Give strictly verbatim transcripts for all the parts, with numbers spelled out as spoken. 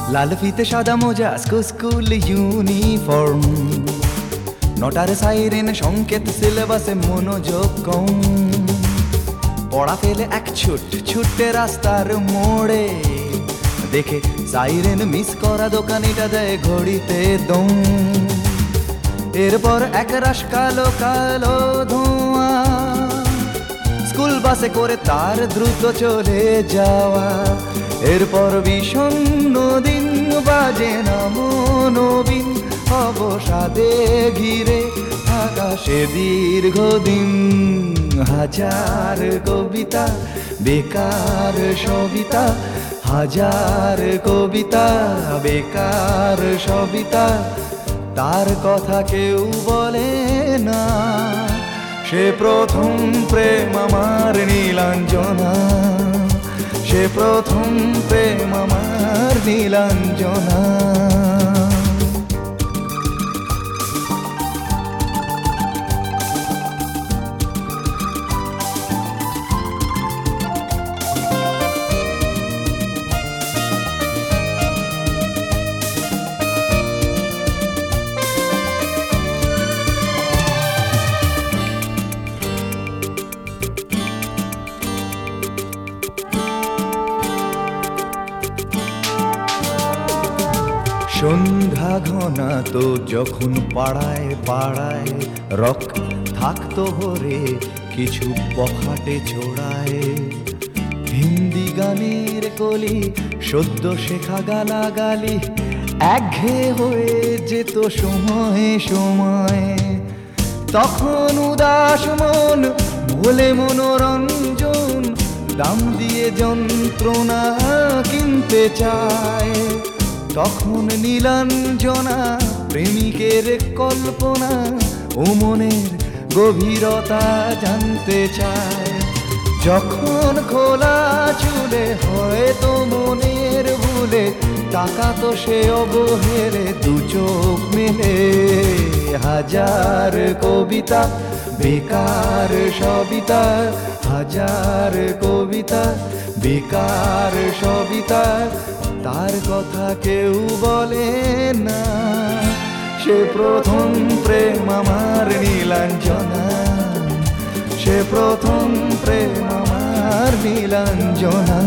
লাল ফিতে সাদা মোজা স্কুল ইউনিফর্ম, নটার সাইরেন সংকেত সিলেবাসে মনোযোগ কম। পড়া ফেলে এক ছুট ছুটে রাস্তার মোড়ে, দেখে সাইরেন মিস করা দোকানিটা দেয় ঘড়িতে দম। এরপর এক রাশ কালো কালো ধোঁয়া, স্কুল বাসে করে তার দ্রুত চলে যাওয়া। এরপর বিষণ্ণ দিন বাজে না মনোবিন, অবসাদে ঘিরে আকাশে দীর্ঘদিন। হাজার কবিতা বেকার সবিতা, হাজার কবিতা বেকার সবিতা, তার কথা কেউ বলে না। সে প্রথম প্রেম আমার নীলাঞ্জনা, সে প্রথম প্রেম আমার নীলাঞ্জনা। সন্ধ্যা ঘনা তো যখন পাড়ায় পাড়ায় রক থাকতো ভরে কিছু বখাটে ছোড়ায়। হিন্দি গানের কলি সদ্য শেখা গালাগালি একঘেয়ে হয়ে যেত সময়ে সময়ে। তখন উদাস মন ভোলে মনোরঞ্জন, দাম দিয়ে যন্ত্রণা কিনতে চায়। তখন নীলাঞ্জনা প্রেমিকের কল্পনা ও মনের গভীরতা জানতে চায়। যখন খোলা চুলে হয়তো মনের ভুলে, তাকাতো সে অবহেলে দু চোখ মেলে। হাজার কবিতা বেকার সবিতা, হাজার কবিতা বেকার সবিতা, তার কথা কেউ বলে না। সে প্রথম প্রেম আমার নীলাঞ্জনা, সে প্রথম প্রেম আমার নীলাঞ্জনা।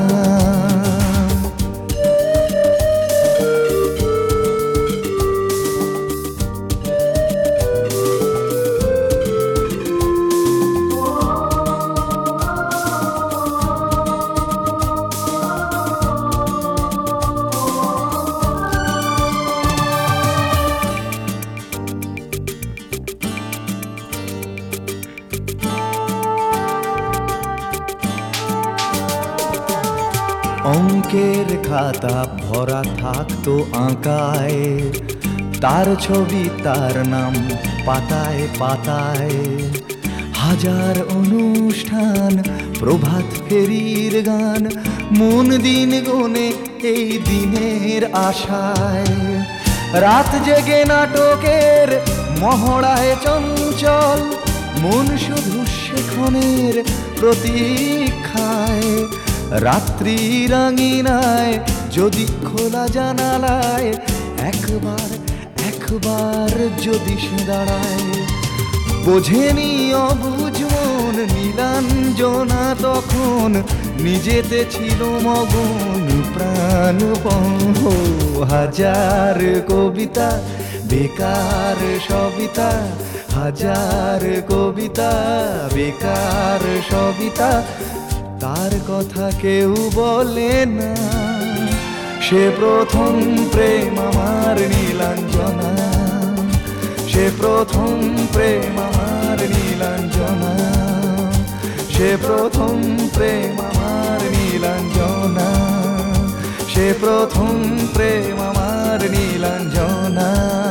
অঙ্কের খাতা ভরা থাকতো আঁকায়, তার ছবি তার নাম পাতায় পাতায়। হাজার অনুষ্ঠান প্রভাত ফেরির গান, মন দিন গুনে এই দিনের আশায়। রাত জেগে নাটকের মহড়ায় চঞ্চল, মন শুধু সেক্ষণের প্রতীক্ষায়। রাত্রি রাঙিনায় যদি খোলা জানালায়, একবার একবার যদি সে দাঁড়ায়। বোঝেনি অবুঝ মন নীলাঞ্জনা তখন, নিজেতে ছিল মগন প্রাণপণ। হাজার কবিতা বেকার সবিতা, হাজার কবিতা বেকার সবিতা, তার কথা কেউ বলে না। সে প্রথম প্রেম আমার নীলাঞ্জনা, সে প্রথম প্রেম আমার নীলাঞ্জনা, সে প্রথম প্রেম আমার নীলাঞ্জনা, সে প্রথম প্রেম আমার নীলাঞ্জনা।